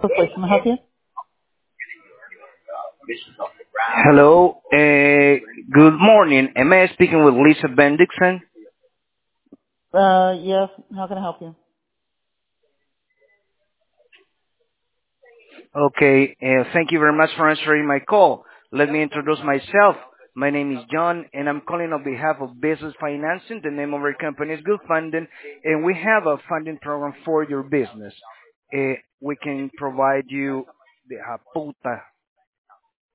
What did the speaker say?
Please, can I help you? Hello, good morning. Am I speaking with Lisa Bendixson? Yes. How can I help you? Okay, thank you very much for answering my call. Let me introduce myself. My name is John, and I'm calling on behalf of Business Financing. The name of our company is Good Funding, and we have a funding program for your business. We can provide you the puta